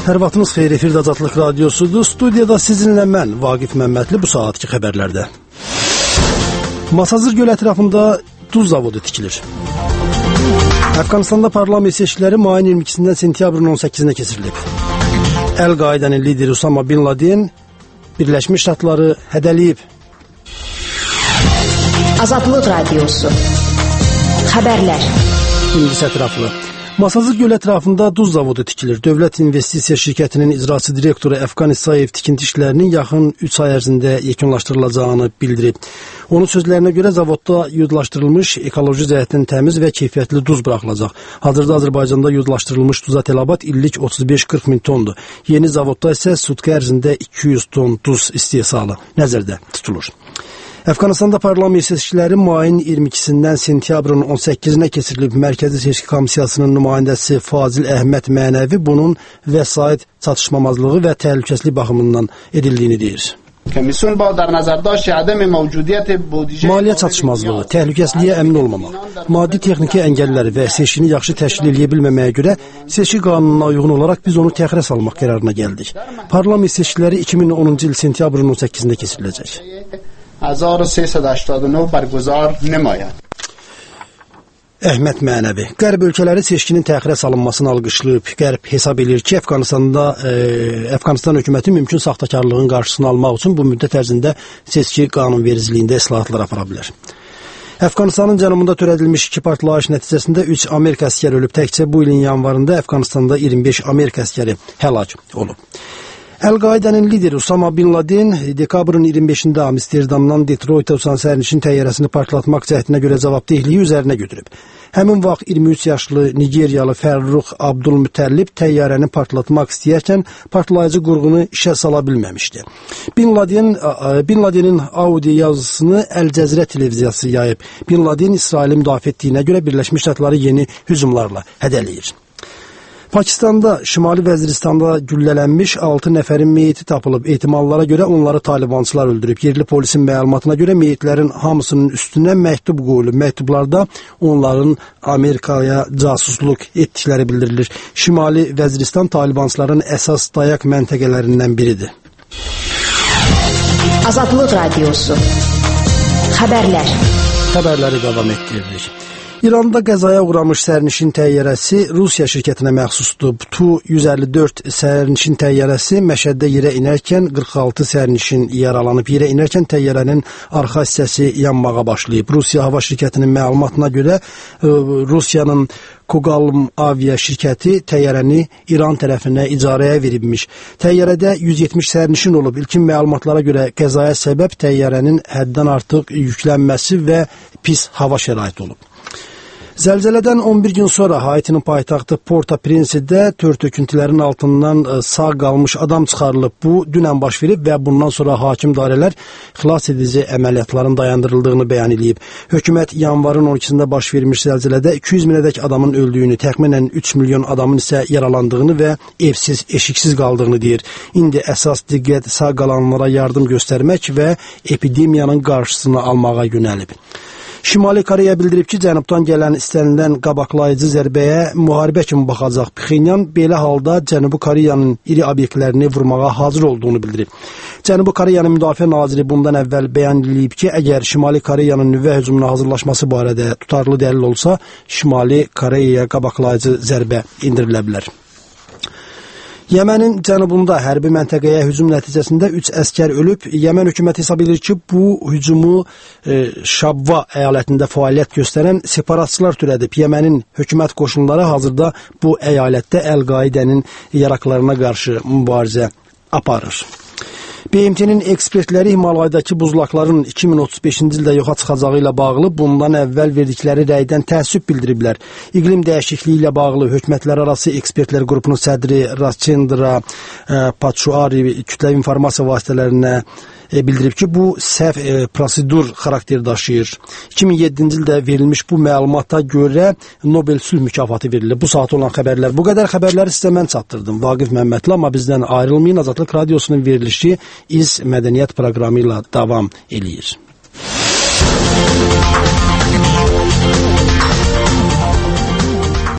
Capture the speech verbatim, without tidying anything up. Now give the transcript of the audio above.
Hər vaxtınız xeyir, efirdə Azadlıq Radiosudur. Studiyada sizinlə mən, Vaqif Məmmədli, bu saatki xəbərlərdə. Masazır göl ətrafında duz zavodu tikilir. Əfqanistanda parlament seçkiləri mayın iyirmi ikisindən sentyabrın on səkkizinə keçirilib. Əl-Qaidanın lideri Usama bin Laden Birləşmiş Ştatları hədələyib. Azadlıq Radiosu xəbərlər. İndi ətraflı. Masazır göl ətrafında duz zavodu tikilir. Dövlət İnvestisiya Şirkətinin icraçı direktoru Əfqan İsayev tikinti işlərinin yaxın üç ay ərzində yekunlaşdırılacağını bildirib. Onun sözlərinə görə zavodda yudlaşdırılmış, ekoloji cəhətdən təmiz və keyfiyyətli duz buraxılacaq. Hazırda Azərbaycanda yudlaşdırılmış duza tələbat illik otuz beş qırx min tondur. Yeni zavodda isə sutka ərzində iki yüz ton duz istehsalı nəzərdə tutulur. Əfqanistanda parlament seçkiləri mayın iyirmi ikisindən sentyabrın on səkkizinə keçirilib. Mərkəzi Seçki Komissiyasının nümayəndəsi Fazil Əhməd Mənəvi bunun vəsait çatışmamazlığı və təhlükəsizlik baxımından edildiyini deyir. Maliyyə çatışmazlığı, təhlükəsizliyə əmin olmamaq, maddi texniki əngəlləri və seçkini yaxşı təşkil edə bilməməyə görə seçki qanununa uyğun olaraq biz onu təxirə salmaq qərarına gəldik. Parlament seçkiləri iki min onuncu il sentyabrın on səkkizində keçiriləcək. هزار و سیصد و هشتاد و نه برگزار نماید. Əhməd Mənəvi Qərb ölkələri seçkinin təxirə salınmasını alqışlayıb. Qərb hesab edir ki, Əfqanistanda e, Əfqanistan hökuməti mümkün saxtakarlığın qarşısını almaq üçün bu müddət ərzində seçki qanunvericiliyində islahatlar apara bilər. Əfqanistanın cənubunda törədilmiş iki partlayış nəticəsində üç Amerika əsgəri ölüb. Təkcə bu ilin yanvarında Əfqanistanda iyirmi beş Amerika əsgəri həlak olub. Əl-Qaidanın lideri Usama bin Laden dekabrın iyirmi beşində Amsterdamdan Detroitə uçan sərnişin təyyarəsini partlatmaq cəhdinə görə cavabdehliyi üzərinə götürüb. Həmin vaxt iyirmi üç yaşlı Nigeriyalı Fərrux Abdulmütəllib təyyarəni partlatmaq istəyərkən partlayıcı qurğunu işə sala bilməmişdi. Bin Laden, Bin Ladenin audio yazısını Əl-Cəzirə televiziyası yayıb. Bin Laden İsraili müdafiə etdiyinə görə Birləşmiş Ştatları yeni hücumlarla hədələyir. Pakistanda, Şimali Vəziristanda güllələnmiş altı nəfərin meyiti tapılıb. Ehtimallara görə onları talibançılar öldürüb. Yerli polisin məlumatına görə meyitlərin hamısının üstünə məktub qoyulub. Məktublarda onların Amerikaya casusluq etdikləri bildirilir. Şimali Vəziristan talibançıların əsas dayaq məntəqələrindən biridir. Azadlıq Radiosu xəbərlər. Xəbərləri davam etdiririk. İranda qəzaya uğramış sərnişin təyyarəsi Rusiya şirkətinə məxsusdur. Tu yüz əlli dörd sərnişin təyyarəsi Məşəddə yerə inərkən qırx altı sərnişin yaralanıb. Yerə inərkən təyyarənin arxa hissəsi yanmağa başlayıb. Rusiya hava şirkətinin məlumatına görə Rusiyanın Kogalm Avia şirkəti təyyarəni İran tərəfinə icarəyə veribmiş. Təyyarədə yüz yetmiş sərnişin olub. İlkin məlumatlara görə qəzaya səbəb təyyarənin həddən artıq yüklənməsi və pis hava şəraiti olub. Zəlzələdən on bir gün sonra Haitinin paytaxtı Port-au-Prince'də tör-töküntülərin altından sağ qalmış adam çıxarılıb. Bu, dünən baş verib və bundan sonra hakim dairələr xilas edici əməliyyatların dayandırıldığını bəyan edib. Hökumət yanvarın on ikisində baş vermiş zəlzələdə iki yüz minədək adamın öldüyünü, təxminən üç milyon adamın isə yaralandığını və evsiz, eşiksiz qaldığını deyir. İndi əsas diqqət sağ qalanlara yardım göstərmək və epidemiyanın qarşısını almağa yönəlib. Şimali Koreya bildirib ki, cənubdan gələn istənilən qabaqlayıcı zərbəyə müharibə kimi baxacaq. Pxenyan belə halda Cənubi Koreyanın iri obyektlərini vurmağa hazır olduğunu bildirib. Cənubi Koreyanın müdafiə naziri bundan əvvəl bəyan edib ki, əgər Şimali Koreyanın nüvə hücumuna hazırlaşması barədə tutarlı dəlil olsa, Şimali Koreyaya qabaqlayıcı zərbə indirilə bilər. Yəmənin cənubunda hərbi məntəqəyə hücum nəticəsində üç əskər ölüb. Yəmən hökuməti hesab edir ki, bu hücumu e, Şabva əyalətində fəaliyyət göstərən separatçılar törədib. Yəmənin hökumət qoşunları hazırda bu əyalətdə Əl-Qaidənin yaraqlarına qarşı mübarizə aparır. B M T-nin ekspertləri Himalaydakı buzlaqların iki min otuz beşinci ildə yoxa çıxacağı ilə bağlı bundan əvvəl verdikləri rəydən təəssüf bildiriblər. İqlim dəyişikliyi ilə bağlı hökumətlərarası ekspertlər qrupunun sədri Rachendra Pachuari kütləvi informasiya vasitələrinə bildirib ki, bu səhv e, prosedur xarakteri daşıyır. iki min yeddinci ildə verilmiş bu məlumata görə Nobel sülh mükafatı verilir. Bu saat olan xəbərlər bu qədər. Xəbərləri sizə mən çatdırdım. Vaqif Məmmədli, amma bizdən ayrılmayın. Azadlıq Radiosunun verilişi İz Mədəniyyət proqramı ilə davam eləyir.